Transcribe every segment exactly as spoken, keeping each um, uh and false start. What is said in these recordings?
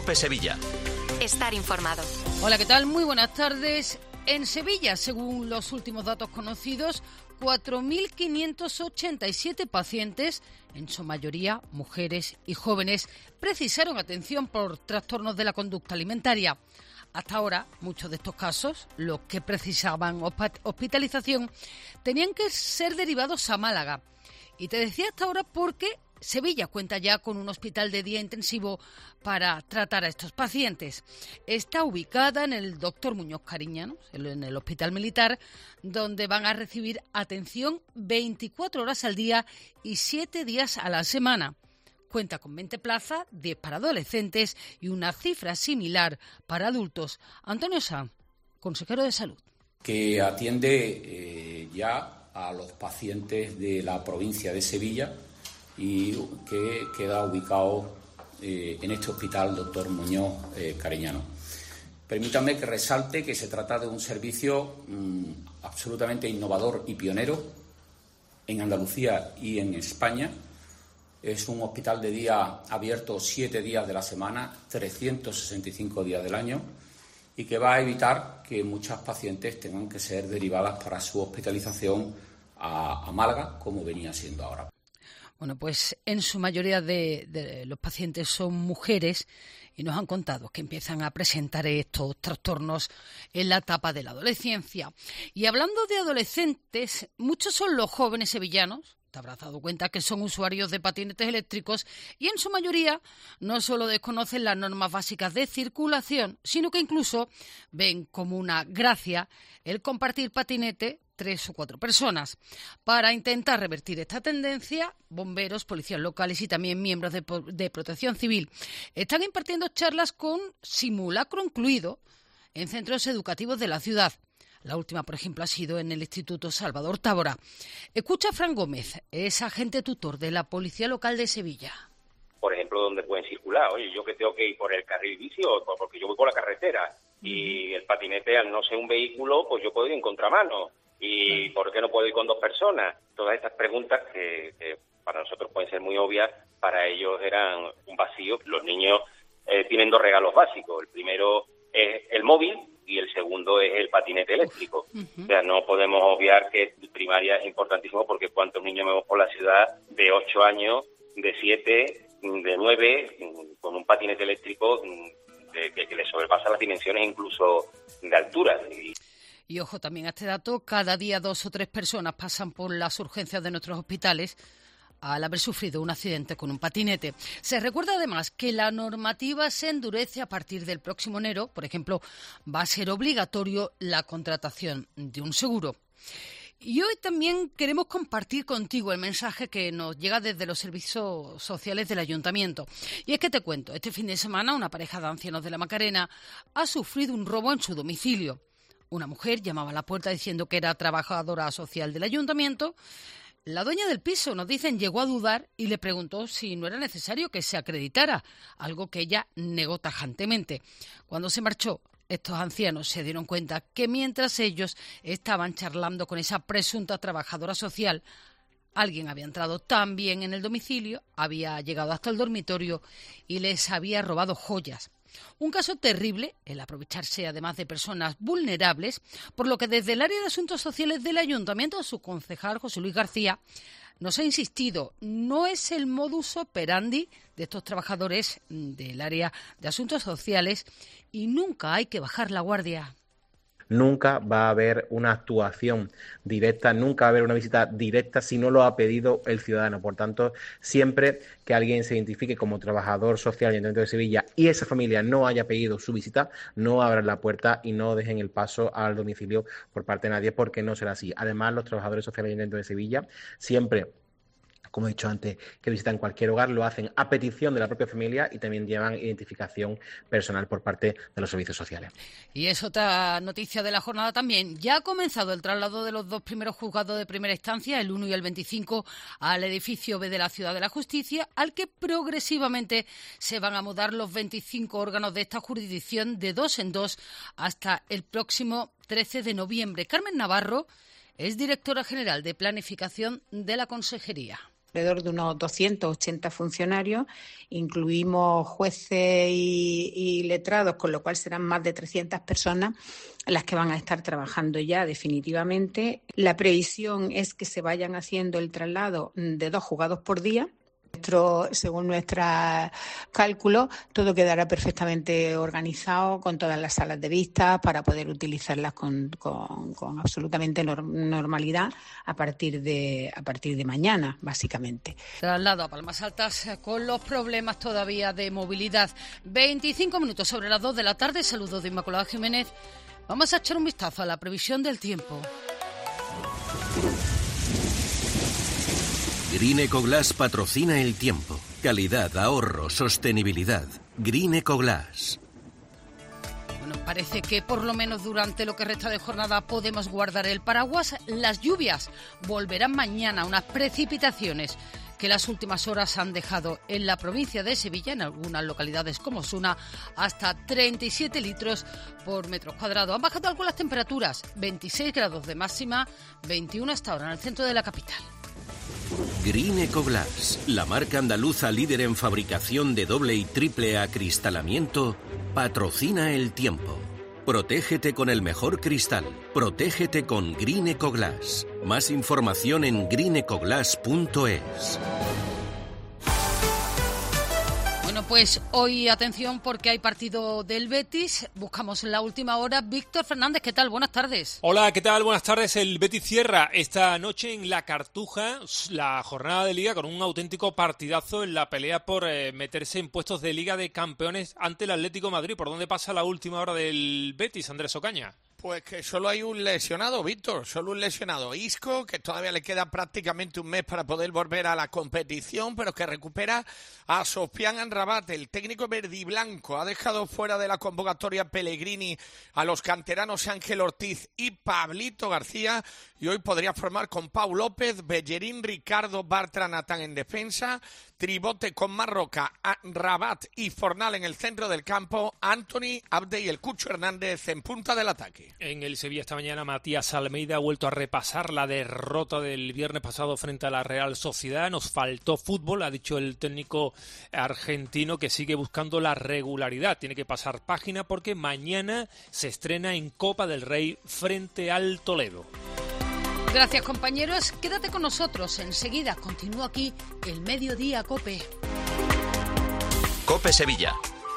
COPE Sevilla. Estar informado. Hola, ¿qué tal? Muy buenas tardes. En Sevilla, según los últimos datos conocidos, cuatro mil quinientos ochenta y siete pacientes, en su mayoría mujeres y jóvenes, precisaron atención por trastornos de la conducta alimentaria. Hasta ahora, muchos de estos casos, los que precisaban hospitalización, tenían que ser derivados a Málaga. Y te decía hasta ahora porque Sevilla cuenta ya con un hospital de día intensivo para tratar a estos pacientes. Está ubicada en el doctor Muñoz Cariñanos, en el Hospital Militar, donde van a recibir atención veinticuatro horas al día y siete días a la semana. Cuenta con veinte plazas, diez para adolescentes y una cifra similar para adultos. Antonio Sanz, consejero de Salud. Que atiende eh, ya a los pacientes de la provincia de Sevilla y que queda ubicado eh, en este hospital doctor Muñoz eh, Cariñano. Permítanme que resalte que se trata de un servicio mmm, absolutamente innovador y pionero en Andalucía y en España. Es un hospital de día abierto siete días de la semana, trescientos sesenta y cinco días del año, y que va a evitar que muchas pacientes tengan que ser derivadas para su hospitalización a, a Málaga, como venía siendo ahora. Bueno, pues en su mayoría de, de los pacientes son mujeres y nos han contado que empiezan a presentar estos trastornos en la etapa de la adolescencia. Y hablando de adolescentes, muchos son los jóvenes sevillanos. Te habrás dado cuenta que son usuarios de patinetes eléctricos y en su mayoría no solo desconocen las normas básicas de circulación, sino que incluso ven como una gracia el compartir patinete tres o cuatro personas. Para intentar revertir esta tendencia, bomberos, policías locales y también miembros de, de Protección Civil están impartiendo charlas con simulacro incluido en centros educativos de la ciudad. La última, por ejemplo, ha sido en el Instituto Salvador Tábora. Escucha a Fran Gómez, es agente tutor de la Policía Local de Sevilla. Por ejemplo, donde pueden circular. Oye, yo que tengo que ir por el carril bici o porque yo voy por la carretera y el patinete, al no ser un vehículo, pues yo puedo ir en contramano. ¿Y por qué no puedo ir con dos personas? Todas estas preguntas que, que para nosotros pueden ser muy obvias, para ellos eran un vacío. Los niños eh, tienen dos regalos básicos. El primero es el móvil y el segundo es el patinete eléctrico. Uh-huh. O sea, no podemos obviar que primaria es importantísimo porque cuántos niños vemos por la ciudad de ocho años, de siete, de nueve, con un patinete eléctrico de, que, que les sobrepasa las dimensiones incluso de altura. Y, Y ojo también a este dato, cada día dos o tres personas pasan por las urgencias de nuestros hospitales al haber sufrido un accidente con un patinete. Se recuerda además que la normativa se endurece a partir del próximo enero. Por ejemplo, va a ser obligatorio la contratación de un seguro. Y hoy también queremos compartir contigo el mensaje que nos llega desde los servicios sociales del Ayuntamiento. Y es que te cuento, este fin de semana una pareja de ancianos de la Macarena ha sufrido un robo en su domicilio. Una mujer llamaba a la puerta diciendo que era trabajadora social del ayuntamiento. La dueña del piso, nos dicen, llegó a dudar y le preguntó si no era necesario que se acreditara, algo que ella negó tajantemente. Cuando se marchó, estos ancianos se dieron cuenta que mientras ellos estaban charlando con esa presunta trabajadora social, alguien había entrado también en el domicilio, había llegado hasta el dormitorio y les había robado joyas. Un caso terrible, el aprovecharse además de personas vulnerables, por lo que desde el área de Asuntos Sociales del Ayuntamiento, su concejal José Luis García nos ha insistido, no es el modus operandi de estos trabajadores del área de Asuntos Sociales y nunca hay que bajar la guardia. Nunca va a haber una actuación directa, nunca va a haber una visita directa si no lo ha pedido el ciudadano. Por tanto, siempre que alguien se identifique como trabajador social del Ayuntamiento de Sevilla y esa familia no haya pedido su visita, no abran la puerta y no dejen el paso al domicilio por parte de nadie, porque no será así. Además, los trabajadores sociales del Ayuntamiento de Sevilla siempre, como he dicho antes, que visitan cualquier hogar, lo hacen a petición de la propia familia y también llevan identificación personal por parte de los servicios sociales. Y es otra noticia de la jornada también. Ya ha comenzado el traslado de los dos primeros juzgados de primera instancia, el uno y el veinticinco, al edificio B de la Ciudad de la Justicia, al que progresivamente se van a mudar los veinticinco órganos de esta jurisdicción de dos en dos hasta el próximo trece de noviembre. Carmen Navarro es directora general de Planificación de la Consejería. alrededor de unos doscientos ochenta funcionarios, incluimos jueces y, y letrados, con lo cual serán más de trescientas personas las que van a estar trabajando ya definitivamente. La previsión es que se vayan haciendo el traslado de dos juzgados por día. Nuestro, según nuestros cálculos, todo quedará perfectamente organizado con todas las salas de vista para poder utilizarlas con, con, con absolutamente normalidad a partir de a partir de mañana, básicamente. Traslado a Palmas Altas con los problemas todavía de movilidad. veinticinco minutos sobre las dos de la tarde. Saludos de Inmaculada Jiménez. Vamos a echar un vistazo a la previsión del tiempo. Green Ecoglass patrocina el tiempo. Calidad, ahorro, sostenibilidad. Green Ecoglass. Bueno, parece que por lo menos durante lo que resta de jornada podemos guardar el paraguas. Las lluvias volverán mañana, unas precipitaciones que las últimas horas han dejado en la provincia de Sevilla, en algunas localidades como Osuna, hasta treinta y siete litros por metro cuadrado. Han bajado algo las temperaturas, veintiséis grados de máxima, veintiuno hasta ahora en el centro de la capital. Green Ecoglass, la marca andaluza líder en fabricación de doble y triple acristalamiento, patrocina el tiempo. Protégete con el mejor cristal. Protégete con Green Ecoglass. Más información en green ecoglass punto es. Bueno, pues hoy atención porque hay partido del Betis. Buscamos la última hora. Víctor Fernández, ¿qué tal? Buenas tardes. Hola, ¿qué tal? Buenas tardes. El Betis cierra esta noche en La Cartuja la jornada de Liga con un auténtico partidazo en la pelea por eh, meterse en puestos de Liga de Campeones ante el Atlético de Madrid. ¿Por dónde pasa la última hora del Betis, Andrés Ocaña? Pues que solo hay un lesionado, Víctor, solo un lesionado. Isco, que todavía le queda prácticamente un mes para poder volver a la competición, pero que recupera a Sofian Amrabat. El técnico verdiblanco ha dejado fuera de la convocatoria Pellegrini a los canteranos Ángel Ortiz y Pablito García, y hoy podría formar con Pau López, Bellerín, Ricardo, Bartra, Natán en defensa, Tribote con Marroca, Rabat y Fornal en el centro del campo, Anthony, Abde y el Cucho Hernández en punta del ataque. En el Sevilla esta mañana Matías Almeida ha vuelto a repasar la derrota del viernes pasado frente a la Real Sociedad. Nos faltó fútbol, ha dicho el técnico argentino, que sigue buscando la regularidad. Tiene que pasar página porque mañana se estrena en Copa del Rey frente al Toledo. Gracias, compañeros. Quédate con nosotros. Enseguida continúa aquí el Mediodía COPE. COPE Sevilla.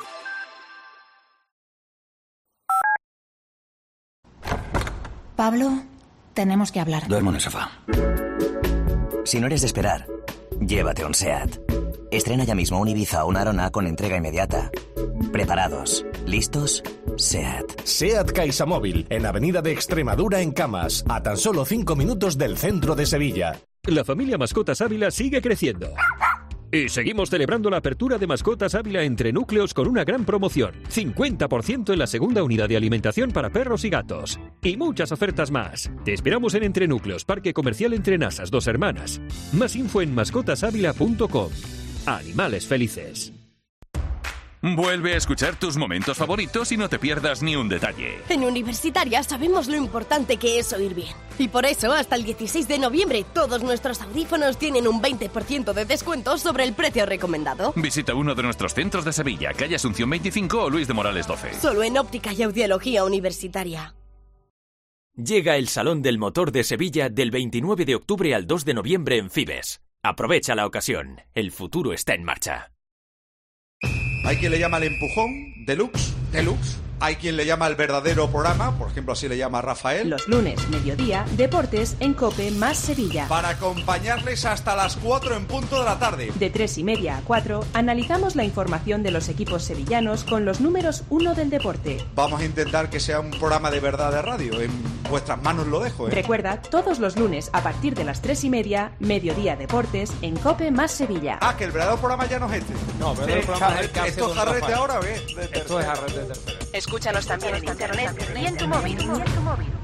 Pablo, tenemos que hablar. Duermo en el sofá. Si no eres de esperar, llévate un SEAT. Estrena ya mismo un Ibiza o una Arona con entrega inmediata. ¿Preparados? ¿Listos? SEAT. SEAT Caixamóvil, en Avenida de Extremadura en Camas, a tan solo cinco minutos del centro de Sevilla. La familia Mascotas Ávila sigue creciendo. Y seguimos celebrando la apertura de Mascotas Ávila entre núcleos con una gran promoción. cincuenta por ciento en la segunda unidad de alimentación para perros y gatos. Y muchas ofertas más. Te esperamos en Entre Núcleos, Parque Comercial Entre Nasas, Dos Hermanas. Más info en mascotas ávila punto com. Animales felices. Vuelve a escuchar tus momentos favoritos y no te pierdas ni un detalle. En Universitaria sabemos lo importante que es oír bien. Y por eso, hasta el dieciséis de noviembre, todos nuestros audífonos tienen un veinte por ciento de descuento sobre el precio recomendado. Visita uno de nuestros centros de Sevilla, calle Asunción veinticinco o Luis de Morales doce. Solo en Óptica y Audiología Universitaria. Llega el Salón del Motor de Sevilla del veintinueve de octubre al dos de noviembre en Fibes. Aprovecha la ocasión. El futuro está en marcha. Hay quien le llama el empujón, deluxe, deluxe. Hay quien le llama el verdadero programa, por ejemplo, así le llama Rafael. Los lunes, mediodía, deportes en COPE más Sevilla. Para acompañarles hasta las cuatro en punto de la tarde. De tres y media a cuatro, analizamos la información de los equipos sevillanos con los números uno del deporte. Vamos a intentar que sea un programa de verdad de radio. En vuestras manos lo dejo, ¿eh? Recuerda, todos los lunes a partir de las tres y media, mediodía deportes en COPE más Sevilla. Ah, que el verdadero programa ya no es este. No, el verdadero programa es el que hace ¿Esto es Jarrete ahora o qué? Esto es Jarrete de tercera. Escúchanos también en internet y en tu móvil.